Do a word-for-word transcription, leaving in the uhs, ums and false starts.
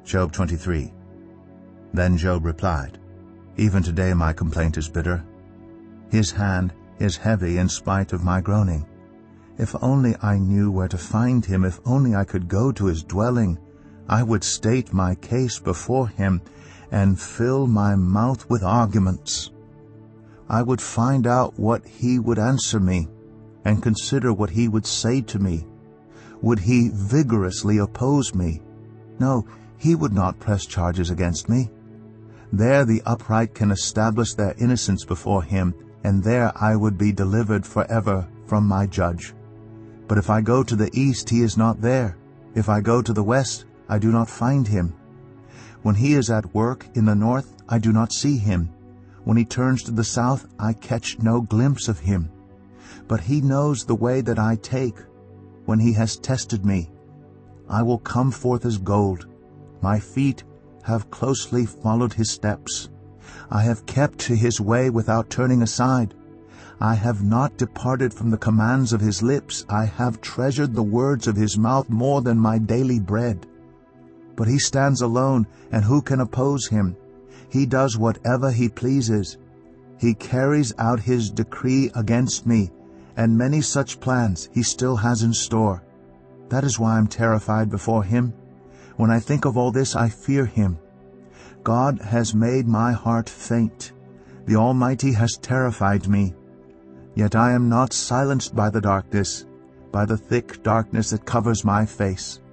Job twenty-three. Then Job replied, Even today my complaint is bitter. His hand is heavy in spite of my groaning. If only I knew where to find him, if only I could go to his dwelling, I would state my case before him and fill my mouth with arguments. I would find out what he would answer me and consider what he would say to me. Would he vigorously oppose me? No, he would not press charges against me. There the upright can establish their innocence before him, and there I would be delivered forever from my judge. But if I go to the east, he is not there. If I go to the west, I do not find him. When he is at work in the north, I do not see him. When he turns to the south, I catch no glimpse of him. But he knows the way that I take. When he has tested me, I will come forth as gold. My feet have closely followed his steps. I have kept to his way without turning aside. I have not departed from the commands of his lips. I have treasured the words of his mouth more than my daily bread. But he stands alone, and who can oppose him? He does whatever he pleases. He carries out his decree against me, and many such plans he still has in store. That is why I am terrified before him. When I think of all this, I fear him. God has made my heart faint. The Almighty has terrified me. Yet I am not silenced by the darkness, by the thick darkness that covers my face.